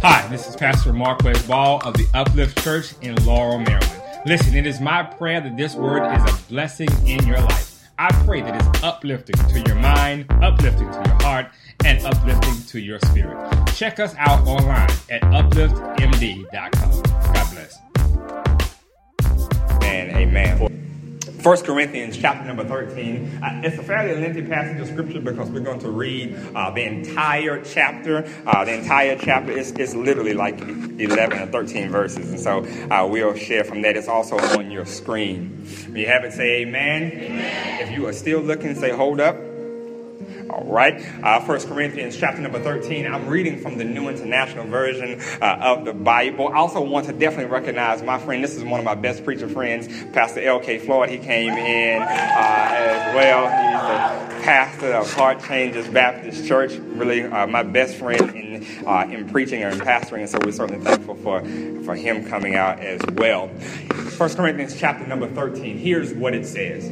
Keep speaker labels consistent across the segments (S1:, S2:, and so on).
S1: Hi, this is Pastor Marquez Ball of the Uplift Church in Laurel, Maryland. Listen, it is my prayer that this word is a blessing in your life. I pray that it's uplifting to your mind, uplifting to your heart, and uplifting to your spirit. Check us out online at upliftmd.com. God bless.
S2: And amen. 1 Corinthians chapter number 13. It's a fairly lengthy passage of scripture because we're going to read the entire chapter. The entire chapter is literally like 11 or 13 verses. And so we'll share from that. It's also on your screen. When you have it, say amen. Amen. If you are still looking, say hold up. All right. 1 Corinthians chapter number 13. I'm reading from the New International Version of the Bible. I also want to definitely recognize my friend. This is one of my best preacher friends, Pastor L.K. Floyd. He came in as well. He's the pastor of Heart Changers Baptist Church. Really my best friend in preaching and pastoring. And so we're certainly thankful for him coming out as well. 1 Corinthians chapter number 13. Here's what it says.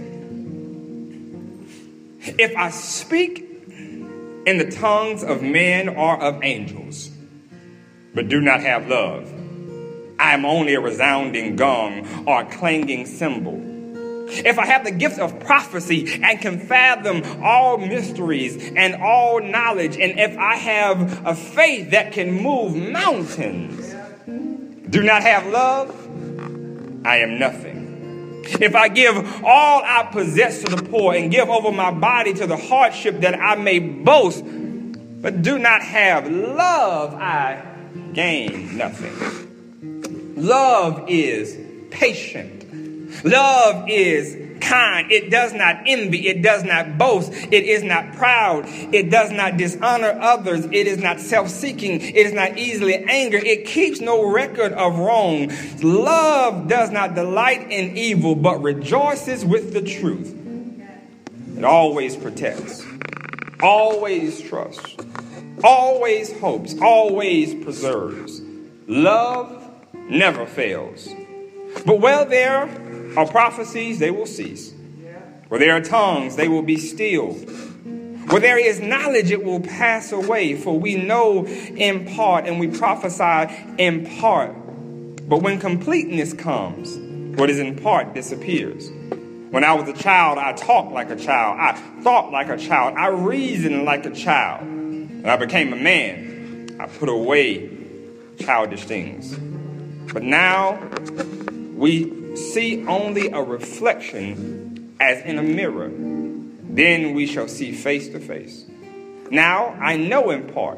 S2: If I speak in the tongues of men or of angels, but do not have love, I am only a resounding gong or a clanging cymbal. If I have the gift of prophecy and can fathom all mysteries and all knowledge, and if I have a faith that can move mountains, do not have love, I am nothing. If I give all I possess to the poor and give over my body to the hardship that I may boast, but do not have love, I gain nothing. Love is patient. Love is kind. It does not envy. It does not boast. It is not proud. It does not dishonor others. It is not self-seeking. It is not easily angered. It keeps no record of wrong. Love does not delight in evil, but rejoices with the truth. It always protects, always trusts, always hopes, always preserves. Love never fails. But where there are prophecies, they will cease. Where there are tongues, they will be still. Where there is knowledge, it will pass away. For we know in part and we prophesy in part. But when completeness comes, what is in part disappears. When I was a child, I talked like a child. I thought like a child. I reasoned like a child. When I became a man, I put away childish things. But now we see only a reflection as in a mirror. Then we shall see face to face. Now I know in part.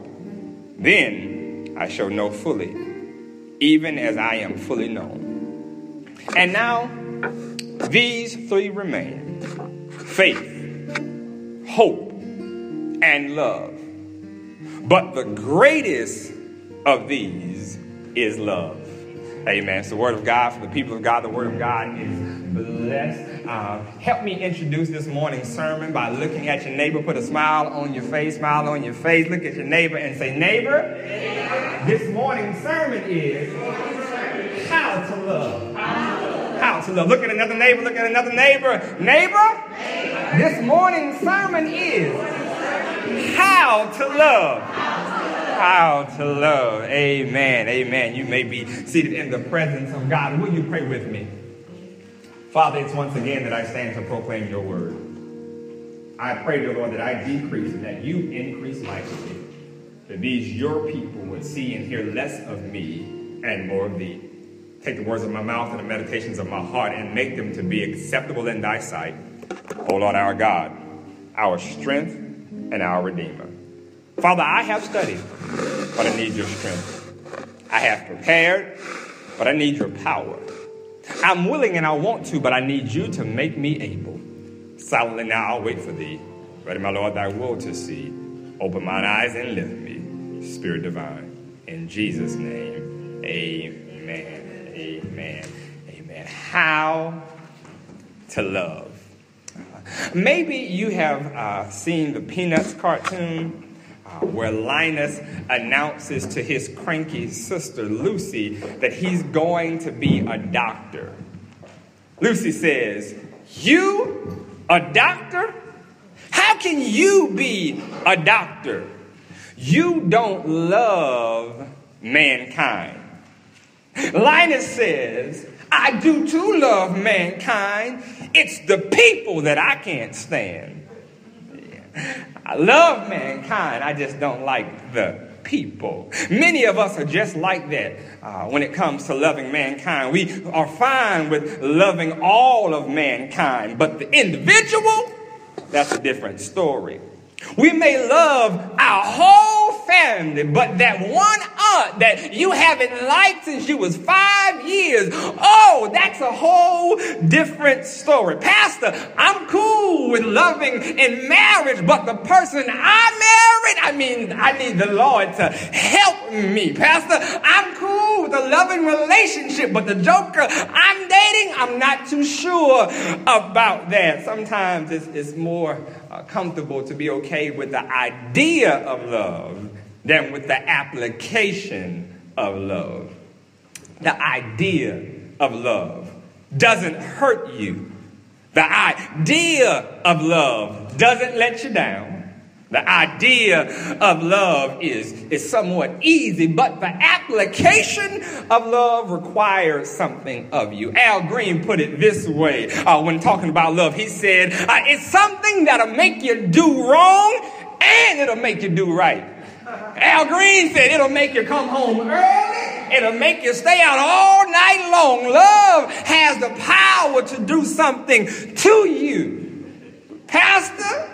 S2: Then I shall know fully, even as I am fully known. And now these three remain: faith, hope, and love. But the greatest of these is love. Amen. It's the word of God for the people of God. The word of God is blessed. Help me introduce this morning's sermon by looking at your neighbor. Put a smile on your face. Smile on your face. Look at your neighbor and say, neighbor. This morning's sermon is how to love. How to love. Look at another neighbor. Look at another neighbor. Neighbor. This morning's sermon is how to love. How to love. Amen. Amen. You may be seated in the presence of God. Will you pray with me? Father, it's once again that I stand to proclaim your word. I pray, dear Lord, that I decrease and that you increase mightily. That these your people would see and hear less of me and more of thee. Take the words of my mouth and the meditations of my heart and make them to be acceptable in thy sight. O Lord, our God, our strength and our Redeemer. Father, I have studied, but I need your strength. I have prepared, but I need your power. I'm willing and I want to, but I need you to make me able. Silently now I'll wait for thee. Ready, my Lord, thy will to see. Open mine eyes and lift me, Spirit divine. In Jesus' name, amen, amen, amen. How to love. Maybe you have seen the Peanuts cartoon, where Linus announces to his cranky sister Lucy that he's going to be a doctor. Lucy says, "You, a doctor? How can you be a doctor? You don't love mankind. Linus says, I do too love mankind. It's the people that I can't stand. I love mankind. I just don't like the people. Many of us are just like that when it comes to loving mankind. We are fine with loving all of mankind, but the individual, that's a different story. We may love our whole family, but that one aunt that you haven't liked since you was 5 years, oh, that's a whole different story. Pastor, I'm cool with loving in marriage, but the person I need the Lord to help me. Pastor, I'm cool with a loving relationship, but the joker I'm dating, I'm not too sure about that. Sometimes it's more comfortable to be okay with the idea of love than with the application of love. The idea of love doesn't hurt you. The idea of love doesn't let you down. The idea of love is somewhat easy, but the application of love requires something of you. Al Green put it this way when talking about love. He said, it's something that'll make you do wrong and it'll make you do right. Al Green said it'll make you come home early. It'll make you stay out all night long. Love has the power to do something to you. Pastor,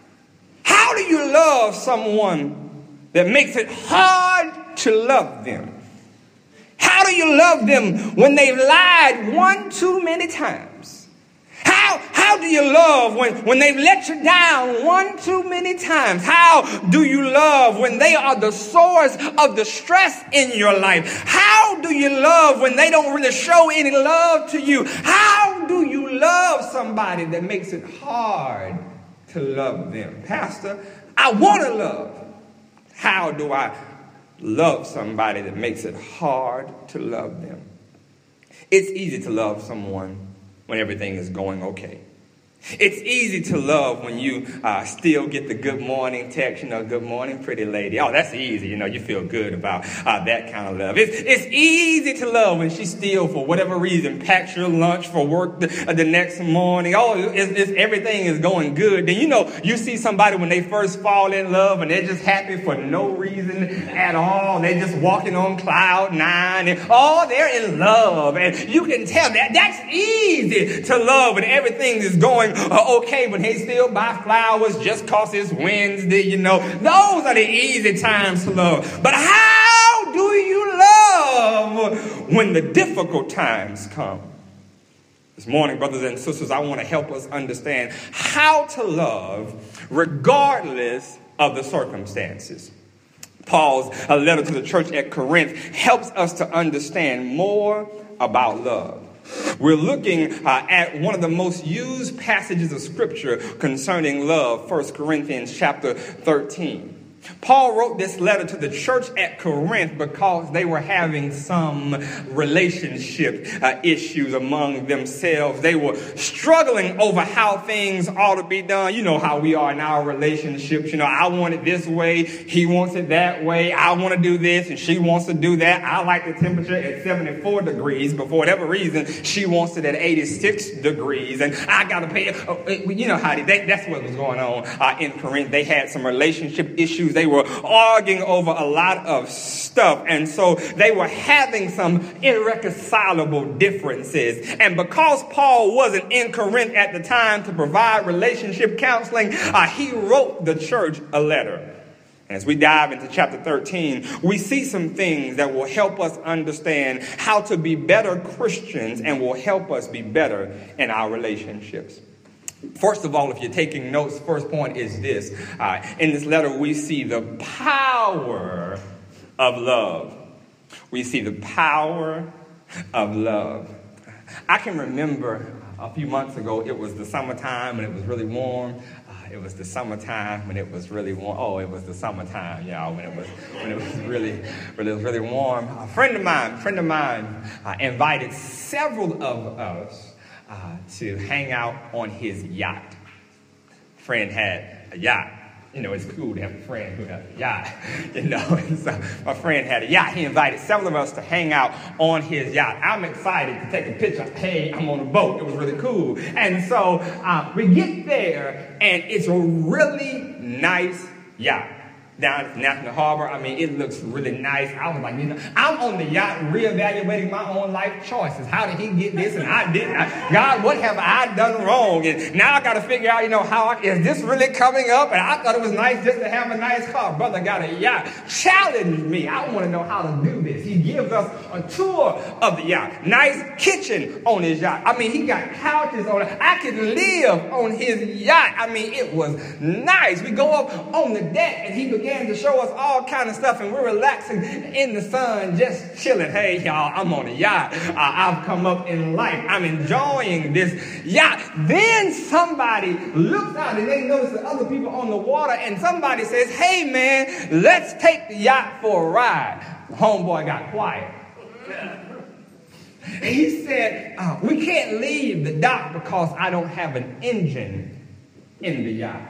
S2: how do you love someone that makes it hard to love them? How do you love them when they've lied one too many times? How do you love when they've let you down one too many times? How do you love when they are the source of the stress in your life? How do you love when they don't really show any love to you? How do you love somebody that makes it hard to love them? Pastor, I want to love. How do I love somebody that makes it hard to love them? It's easy to love someone when everything is going okay. It's easy to love when you still get the good morning text, good morning, pretty lady. Oh, that's easy. You feel good about that kind of love. It's easy to love when she still, for whatever reason, packs your lunch for work the next morning. Oh, everything is going good. Then, you see somebody when they first fall in love and they're just happy for no reason at all. They're just walking on cloud nine. And, they're in love. And you can tell that's easy to love when everything is going okay, when they still buy flowers just because it's Wednesday, Those are the easy times to love. But how do you love when the difficult times come? This morning, brothers and sisters, I want to help us understand how to love regardless of the circumstances. Paul's letter to the church at Corinth helps us to understand more about love. We're looking at one of the most used passages of Scripture concerning love, 1 Corinthians chapter 13. Paul wrote this letter to the church at Corinth because they were having some relationship issues among themselves. They were struggling over how things ought to be done. You know how we are in our relationships. I want it this way. He wants it that way. I want to do this and she wants to do that. I like the temperature at 74 degrees, but for whatever reason, she wants it at 86 degrees. And I got to pay. That's what was going on in Corinth. They had some relationship issues. They were arguing over a lot of stuff. And so they were having some irreconcilable differences. And because Paul wasn't in Corinth at the time to provide relationship counseling, he wrote the church a letter. As we dive into chapter 13, we see some things that will help us understand how to be better Christians and will help us be better in our relationships. First of all, if you're taking notes, first point is this. In this letter, we see the power of love. We see the power of love. I can remember a few months ago, it was the summertime and it was really warm. It was the summertime when it was really warm. Oh, it was the summertime, y'all, when it was really warm. A friend of mine invited several of us to hang out on his yacht. Friend had a yacht. It's cool to have a friend who has a yacht, And so my friend had a yacht. He invited several of us to hang out on his yacht. I'm excited to take a picture. Hey, I'm on a boat. It was really cool. And so we get there, and it's a really nice yacht. Down at National Harbor. It looks really nice. I was like, I'm on the yacht reevaluating my own life choices. How did he get this and I didn't? God, what have I done wrong? And now I got to figure out, is this really coming up? And I thought it was nice just to have a nice car. Brother got a yacht. Challenge me. I want to know how to do this. He gives us a tour of the yacht. Nice kitchen on his yacht. He got couches on it. I could live on his yacht. It was nice. We go up on the deck and he began to show us all kind of stuff, and we're relaxing in the sun, just chilling. Hey, y'all, I'm on a yacht. I've come up in life. I'm enjoying this yacht. Then somebody looks out and they notice the other people on the water, and somebody says, hey, man, let's take the yacht for a ride. The homeboy got quiet. And he said, we can't leave the dock because I don't have an engine in the yacht.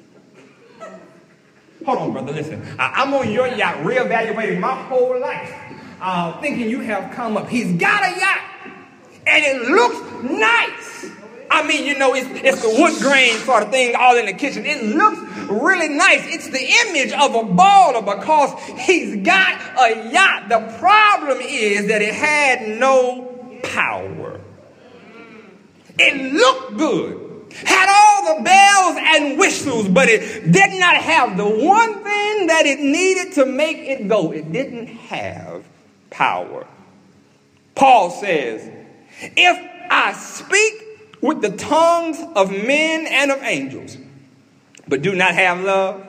S2: Hold on, brother, listen. I'm on your yacht reevaluating my whole life, thinking you have come up. He's got a yacht, and it looks nice. It's the wood grain sort of thing all in the kitchen. It looks really nice. It's the image of a baller because he's got a yacht. The problem is that it had no power. It looked good. Had all the bells and whistles, but it did not have the one thing that it needed to make it go. It didn't have power. Paul says, if I speak with the tongues of men and of angels, but do not have love,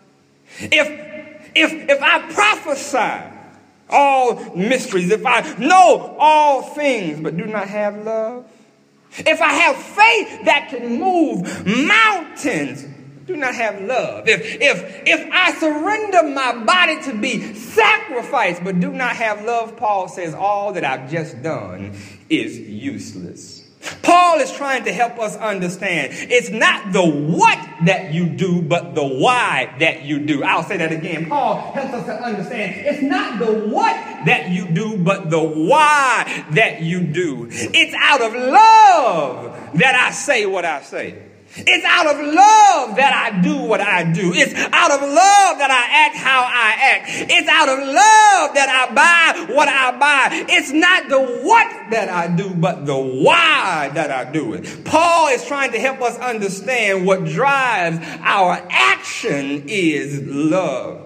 S2: if I prophesy all mysteries, if I know all things, but do not have love, if I have faith that can move mountains, do not have love. If I surrender my body to be sacrificed, but do not have love, Paul says all that I've just done is useless. Paul is trying to help us understand it's not the what that you do, but the why that you do. I'll say that again. Paul helps us to understand it's not the what that you do, but the why that you do. It's out of love that I say what I say. It's out of love that I do what I do. It's out of love that I act how I act. It's out of love that I buy what I buy. It's not the what that I do, but the why that I do it. Paul is trying to help us understand what drives our action is love.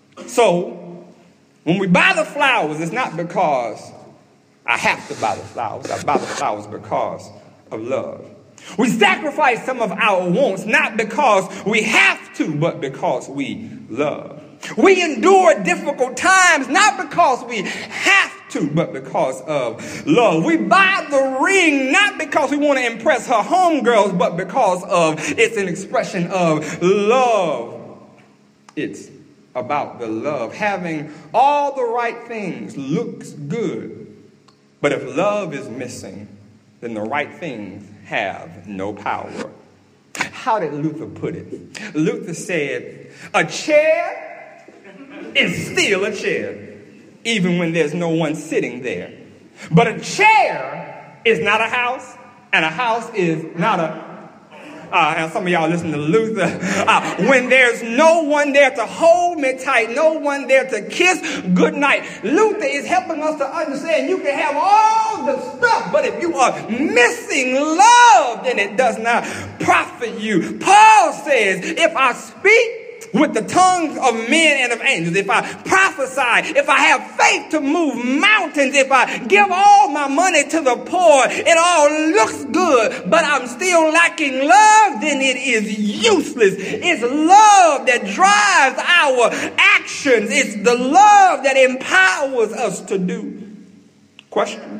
S2: So, when we buy the flowers, it's not because I have to buy the flowers. I buy the flowers because of love. We sacrifice some of our wants, not because we have to, but because we love. We endure difficult times, not because we have to, but because of love. We buy the ring, not because we want to impress her homegirls, but because of it's an expression of love. It's about the love. Having all the right things looks good, but if love is missing, then the right things have no power. How did Luther put it? Luther said, a chair is still a chair, even when there's no one sitting there. But a chair is not a house, and a house is not a... and some of y'all listen to Luther. When there's no one there to hold me tight, no one there to kiss goodnight. Luther is helping us to understand you can have all the stuff, but if you are missing love, then it does not profit you. Paul says, if I speak with the tongues of men and of angels, if I prophesy, if I have faith to move mountains, if I give all my money to the poor, it all looks good, but I'm still lacking love, then it is useless. It's love that drives our actions. It's the love that empowers us to do. Question: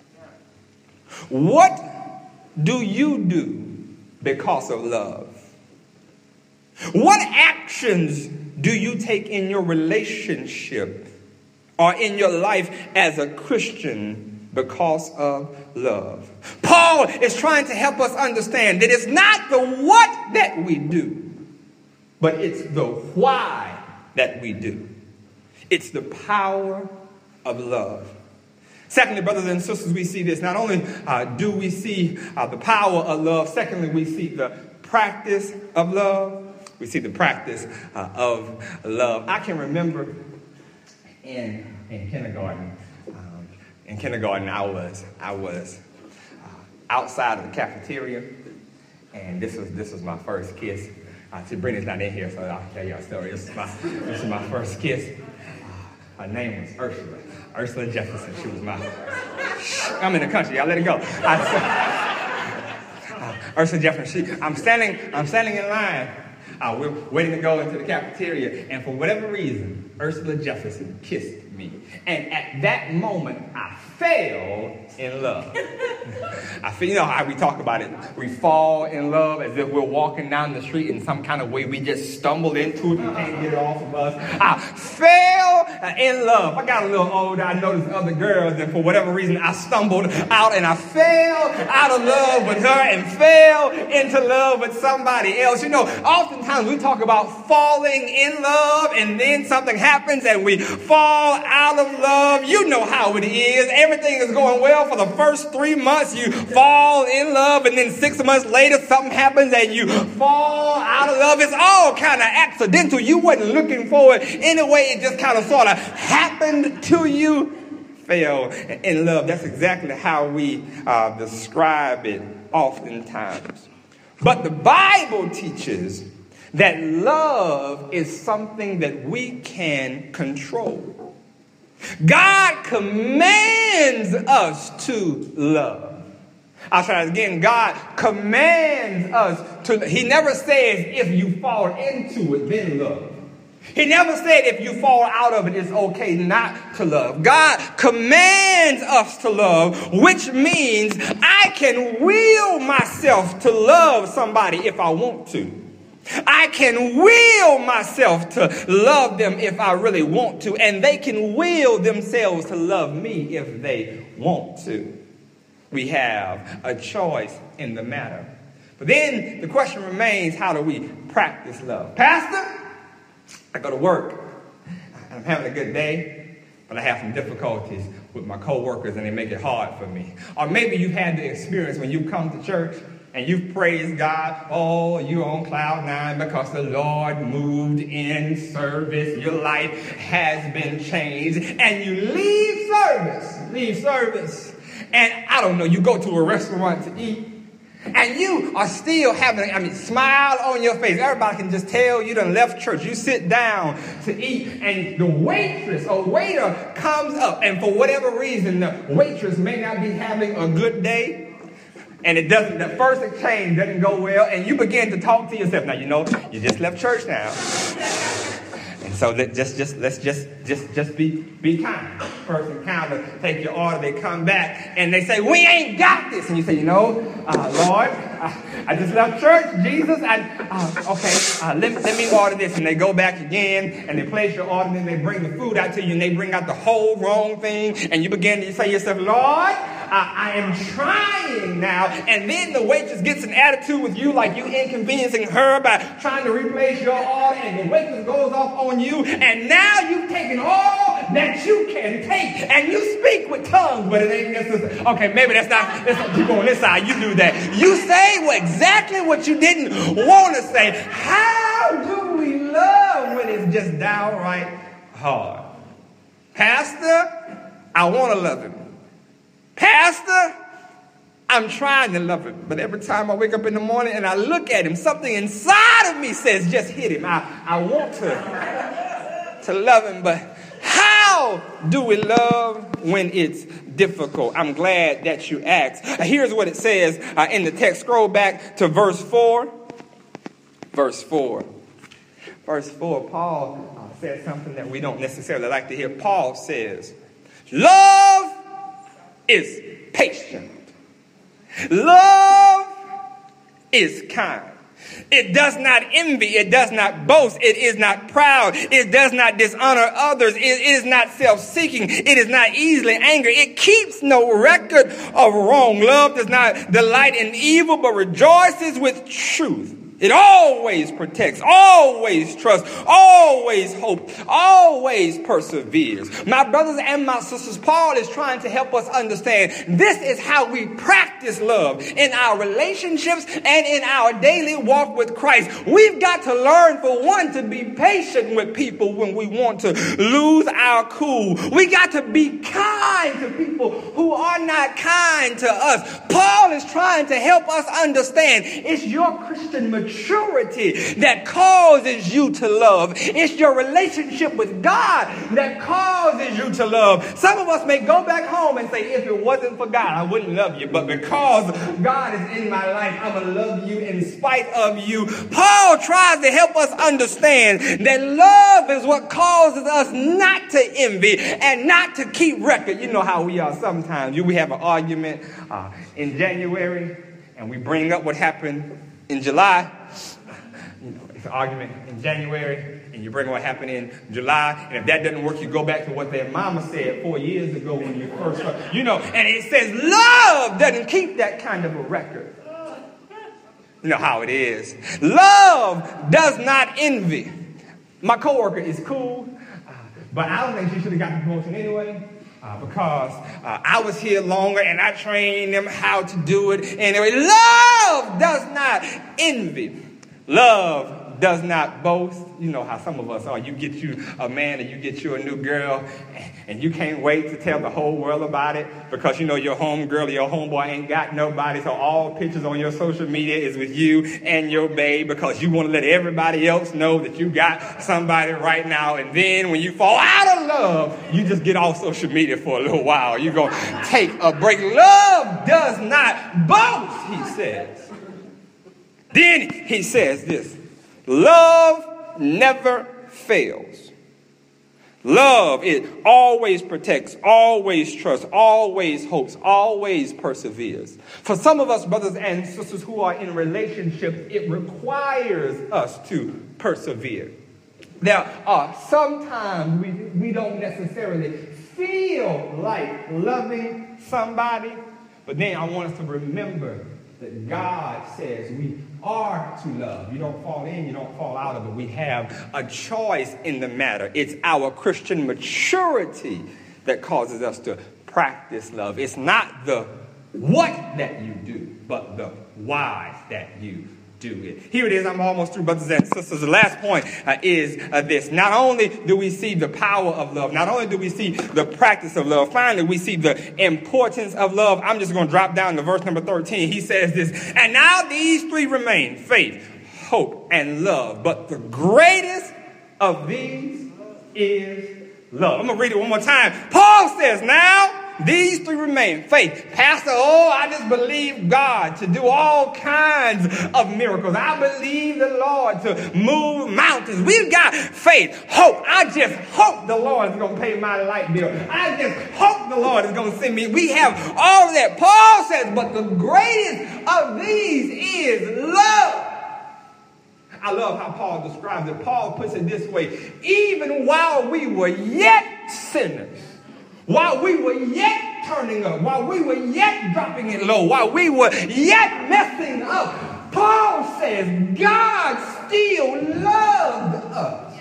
S2: what do you do because of love? What actions do you take in your relationship or in your life as a Christian because of love? Paul is trying to help us understand that it's not the what that we do, but it's the why that we do. It's the power of love. Secondly, brothers and sisters, we see this. Not only do we see the power of love, secondly, we see the practice of love. We see the practice of love. I can remember in kindergarten. In kindergarten, I was outside of the cafeteria, and this was my first kiss. See, Brittany's not in here, so I'll tell you a story. This is my first kiss. Her name was Ursula Jefferson. She was I'm in the country. Y'all let it go. Ursula Jefferson. I'm standing in line. We're waiting to go into the cafeteria, and for whatever reason, Ursula Jefferson kissed me. And at that moment, I fell in love. You know how we talk about it. We fall in love as if we're walking down the street in some kind of way. We just stumbled into it. We can't get it off of us. I fell in love. I got a little older. I noticed other girls, and for whatever reason, I stumbled out and I fell out of love with her and fell into love with somebody else. You know, oftentimes we talk about falling in love, and then something happens and we fall out of love. You know how it is. Everything is going well for the first 3 months. You fall in love, and then 6 months later something happens and you fall out of love. It's all kind of accidental. You wasn't looking for it anyway. It just kind of sort of happened to you. Fell in love. That's exactly how we describe it oftentimes. But the Bible teaches that love is something that we can control. God commands us to love. I'll try it again. God commands us to. He never says if you fall into it, then love. He never said if you fall out of it, it's okay not to love. God commands us to love, which means I can will myself to love somebody if I want to. I can will myself to love them if I really want to, and they can will themselves to love me if they want to. We have a choice in the matter. But then the question remains, how do we practice love? Pastor, I go to work, and I'm having a good day, but I have some difficulties with my coworkers, and they make it hard for me. Or maybe you've had the experience when you come to church, and you've praised God, you're on cloud 9 because the Lord moved in service. Your life has been changed. And you leave service. And I don't know, you go to a restaurant to eat. And you are still having, smile on your face. Everybody can just tell you done left church. You sit down to eat, and the waitress or waiter comes up. And for whatever reason, the waitress may not be having a good day. And the first exchange doesn't go well, and you begin to talk to yourself. Now, you just left church now. And so let's just be kind. First encounter, take your order, they come back, and they say, we ain't got this. And you say, Lord, I just left church, Jesus. Let me order this. And they go back again, and they place your order, and then they bring the food out to you, and they bring out the whole wrong thing. And you begin to say to yourself, Lord, I am trying now. And then the waitress gets an attitude with you like you inconveniencing her by trying to replace your order, and the waitress goes off on you, and now you've taken all that you can take, and you speak with tongues, but it ain't necessary. Okay, maybe that's not people on this side. You do that. You say exactly what you didn't want to say. How do we love when it's just downright hard? Pastor, I want to love him. Pastor, I'm trying to love him, but every time I wake up in the morning and I look at him, something inside of me says, just hit him. I want to love him, but how do we love when it's difficult? I'm glad that you asked. Here's what it says in the text. Scroll back to verse 4. Verse 4. Verse 4, Paul said something that we don't necessarily like to hear. Paul says, love is patient. Love is kind. It does not envy. It does not boast. It is not proud. It does not dishonor others. It is not self-seeking. It is not easily angered. It keeps no record of wrong. Love does not delight in evil, but rejoices with truth. It always protects, always trusts, always hopes, always perseveres. My brothers and my sisters, Paul is trying to help us understand this is how we practice love in our relationships and in our daily walk with Christ. We've got to learn, for one, to be patient with people when we want to lose our cool. We got to be kind to people who are not kind to us. Paul is trying to help us understand it's your Christian maturity that causes you to love. It's your relationship with God that causes you to love. Some of us may go back home and say, if it wasn't for God, I wouldn't love you. But because God is in my life, I'm going to love you in spite of you. Paul tries to help us understand that love is what causes us not to envy and not to keep record. You know how we are sometimes. We have an argument in January and we bring up what happened in July. It's an argument in January, and you bring what happened in July, and if that doesn't work, you go back to what their mama said 4 years ago when you first started. And it says love doesn't keep that kind of a record. You know how it is. Love does not envy. My coworker is cool, but I don't think she should have got the promotion anyway. Because I was here longer and I trained them how to do it. Anyway, love does not envy. Love does not boast. You know how some of us are. You get you a man and you get you a new girl and you can't wait to tell the whole world about it because your homegirl or your homeboy ain't got nobody. So all pictures on your social media is with you and your babe because you want to let everybody else know that you got somebody right now. And then when you fall out of love, you just get off social media for a little while. You're going to take a break. Love does not boast, he says. Then he says this, love never fails. Love, it always protects, always trusts, always hopes, always perseveres. For some of us, brothers and sisters who are in relationships, it requires us to persevere. There are sometimes we don't necessarily feel like loving somebody, but then I want us to remember that God says we are to love. You don't fall in, you don't fall out of it. We have a choice in the matter. It's our Christian maturity that causes us to practice love. It's not the what that you do, but the why that you do it. Here it is. I'm almost through, brothers and sisters. The last point is this. Not only do we see the power of love, not only do we see the practice of love, finally we see the importance of love. I'm just going to drop down to verse number 13. He says this, and now these three remain, faith, hope, and love. But the greatest of these is love. I'm going to read it one more time. Paul says, now these three remain. Faith. Pastor, I just believe God to do all kinds of miracles. I believe the Lord to move mountains. We've got faith. Hope. I just hope the Lord is going to pay my light bill. I just hope the Lord is going to send me. We have all of that. Paul says, but the greatest of these is love. I love how Paul describes it. Paul puts it this way. Even while we were yet sinners, while we were yet turning up, while we were yet dropping it low, while we were yet messing up, Paul says God still loved us.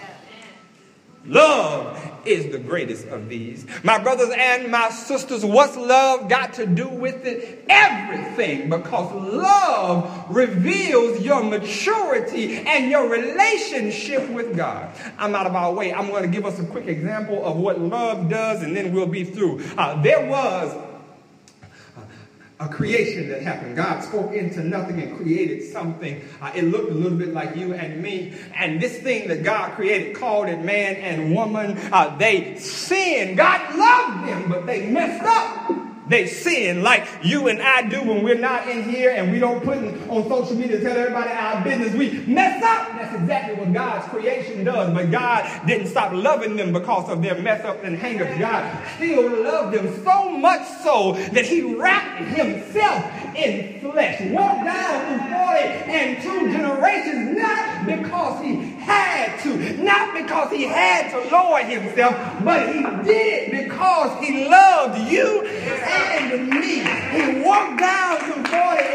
S2: Love is the greatest of these. My brothers and my sisters, what's love got to do with it? Everything, because love reveals your maturity and your relationship with God. I'm out of our way. I'm going to give us a quick example of what love does, and then we'll be through. There was a creation that happened. God spoke into nothing and created something. It looked a little bit like you and me. And this thing that God created, called it man and woman, they sinned. God loved them, but they messed up. They sin like you and I do when we're not in here and we don't put it on social media to tell everybody our business. We mess up. That's exactly what God's creation does. But God didn't stop loving them because of their mess up and hang-ups. God still loved them so much so that he wrapped himself in flesh. Walked down through 42 generations, not because he had to, not because he had to lower himself, but he did it because he loved you and me. He walked down through 42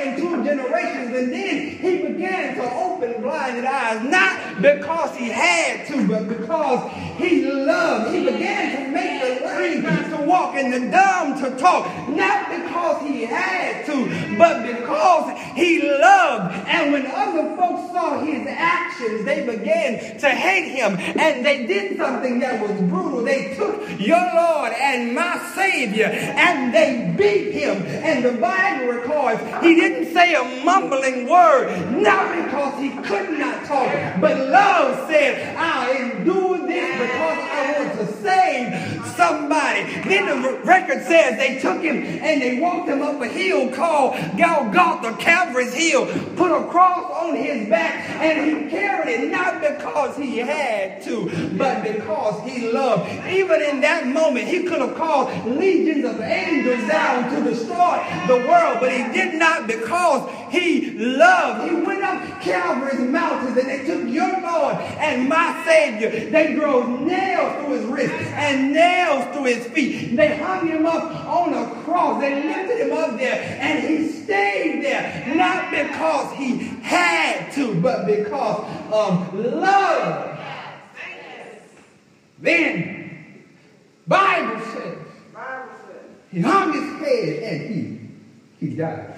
S3: generations, and then he began to open blinded eyes, not because he had to, but because he loved. He began to make the lame to walk and the dumb to talk, not because he had to, but because he loved. And when other folks saw his actions, they began to hate him, and they did something that was brutal. They took your Lord and my Savior, and they beat him. And the Bible records he didn't say a mumbling word, not because he could not talk, but love said, I'll endure this because I want to save somebody. Then the record says they took him and they walked him up a hill called Golgotha, Calvary's hill, put a cross on his back, and he carried it not because he had to, but because he loved. Even in that moment, he could have called legions of angels down to destroy the world, but he did not, because he loved. He went up Calvary's mountains and they took your Lord and my Savior. They drove nails through his wrists and nails through his feet. They hung him up on a cross. They lifted him up there, and he stayed there, not because he had to, but because of love. Then, Bible says, he hung his head and he died.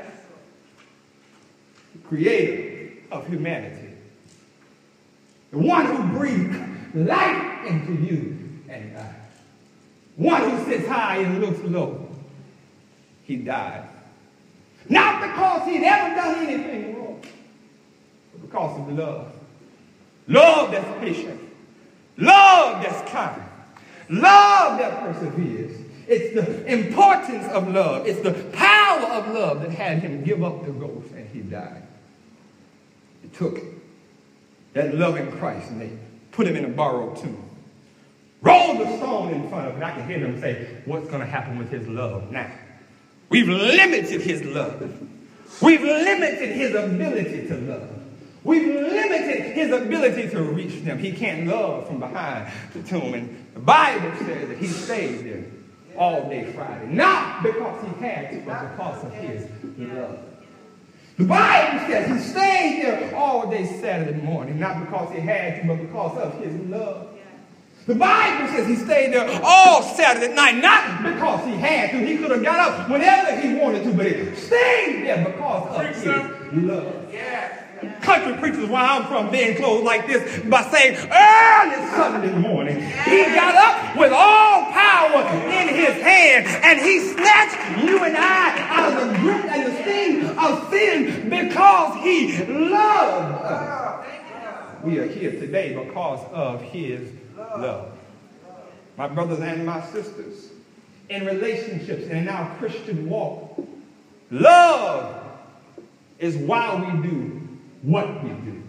S3: The creator of humanity, the one who breathed life into you and I, one who sits high and looks low, he died. Not because he'd ever done anything wrong, but because of love. Love that's patient. Love that's kind. Love that perseveres. It's the importance of love. It's the power of love that had him give up the ghost, and he died. They took that loving Christ and they put him in a borrowed tomb. Rolled the stone in front of him. I can hear them say, what's going to happen with his love now? We've limited his love. We've limited his ability to love. We've limited his ability to reach them. He can't love from behind the tomb. And the Bible says that he stayed there all day Friday. Not because he had to, but because of his love. The Bible says he stayed there all day Saturday morning. Not because he had to, but because of his love. The Bible says he stayed there all Saturday night, not because he had to. He could have got up whenever he wanted to, but he stayed there because of his love. Country preachers where I'm from being clothed like this by saying early Sunday morning he got up with all power in his hand and he snatched you and I out of the grip and the sting of sin because he loved us. We are here today because of his love. My brothers and my sisters, in relationships and in our Christian walk, love is why we do what we do.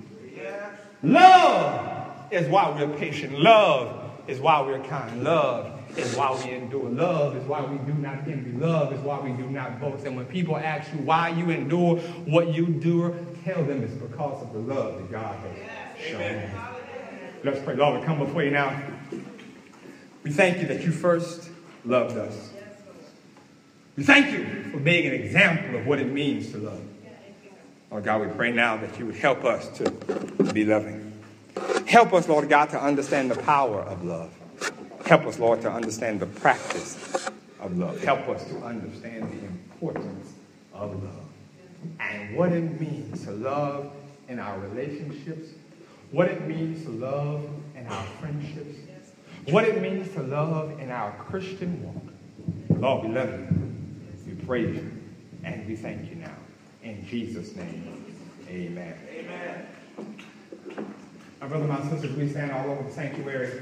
S3: Love is why we're patient. Love is why we're kind. Love is why we endure. Love is why we do not envy. Love is why we do not boast. And when people ask you why you endure what you do, tell them it's because of the love that God has shown you. Let's pray. Lord, we come before you now. We thank you that you first loved us. We thank you for being an example of what it means to love. Lord God, we pray now that you would help us to be loving. Help us, Lord God, to understand the power of love. Help us, Lord, to understand the practice of love. Help us to understand the importance of love and what it means to love in our relationships, what it means to love in our friendships, what it means to love in our Christian walk. Lord, we love you, we praise you, and we thank you now. In Jesus' name, amen. Amen. My brother, my sisters, we stand all over the sanctuary.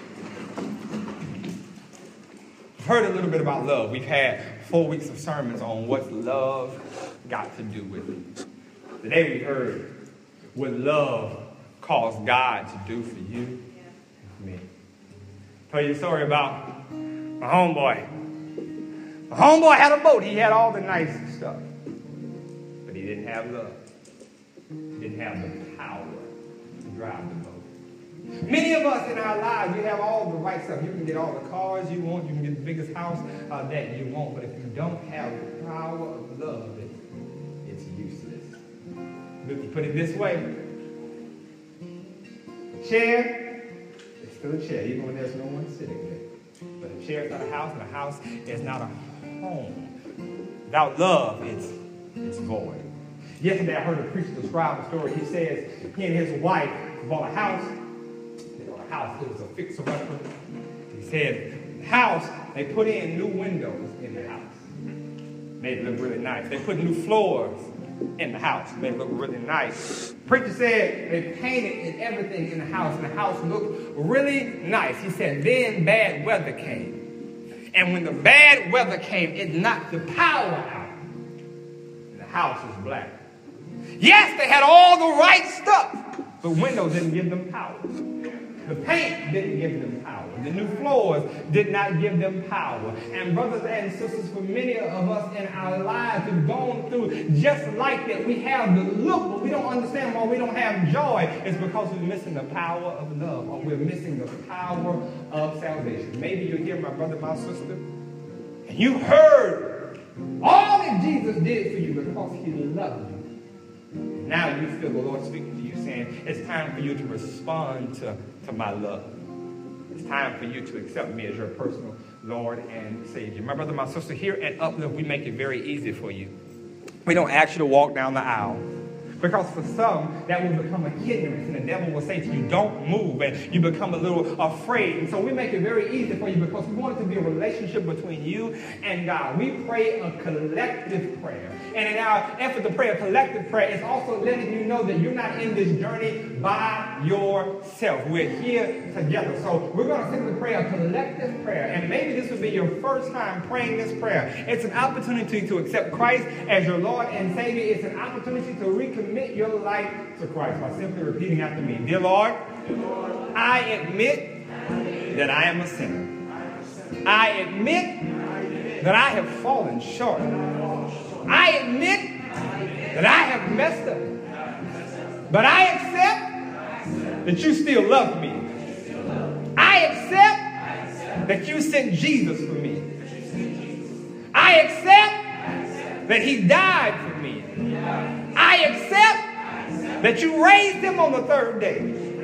S3: We've heard a little bit about love. We've had 4 weeks of sermons on what love got to do with it. Today we heard what love caused God to do for you and for me. I'll tell you a story about my homeboy. My homeboy had a boat. He had all the nice stuff. But he didn't have love. He didn't have the power to drive the boat. Many of us in our lives, we have all the right stuff. You can get all the cars you want. You can get the biggest house that you want. But if you don't have the power of love, it's Luther put it this way. Chair is still a chair, even when there's no one sitting there. But a chair is not a house, and a house is not a home. Without love, it's void. Yesterday, I heard a preacher describe a story. He says he and his wife bought a house. They bought a house. It was a fixer-upper. He said, the house, they put in new windows in the house. Made it look really nice. They put new floors in the house. Made it look really nice. Preacher said they painted and everything in the house, and the house looked really nice. He said, then bad weather came. And when the bad weather came, it knocked the power out. And the house was black. Yes, they had all the right stuff, but windows didn't give them power. The paint didn't give them power. The new floors did not give them power. And brothers and sisters, for many of us in our lives who've gone through just like that, we have the look, but we don't understand why we don't have joy. It's because we're missing the power of love, or we're missing the power of salvation. Maybe you're here, my brother, my sister, and you heard all that Jesus did for you because he loved you. Now you feel the Lord speaking to you saying, it's time for you to respond to my love. It's time for you to accept me as your personal Lord and Savior. My brother, my sister, here at Uplift, we make it very easy for you. We don't ask you to walk down the aisle. Because for some, that will become a hindrance, and the devil will say to you, don't move, and you become a little afraid. And so we make it very easy for you because we want it to be a relationship between you and God. We pray a collective prayer. And in our effort to pray a collective prayer, it's also letting you know that you're not in this journey by yourself. We're here together. So we're going to simply pray a collective prayer. And maybe this will be your first time praying this prayer. It's an opportunity to accept Christ as your Lord and Savior. It's an opportunity to recommit your life to Christ by simply repeating after me. Dear Lord, I admit that I am a sinner. I admit that I have fallen short. I admit that I have messed up. But I accept that you still love me. I accept that you sent Jesus for me. I accept that he died for me. I accept that you raised him on the third day.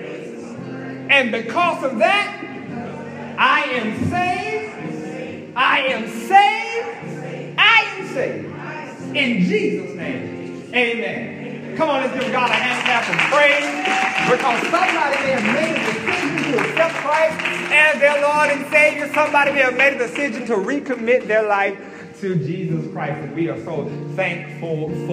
S3: And because of that, I am saved. I am saved. I am saved. In Jesus' name, amen. Come on, let's give God a hand clap and praise. Because somebody may have made a decision to accept Christ as their Lord and Savior. Somebody may have made a decision to recommit their life to Jesus Christ. And we are so thankful for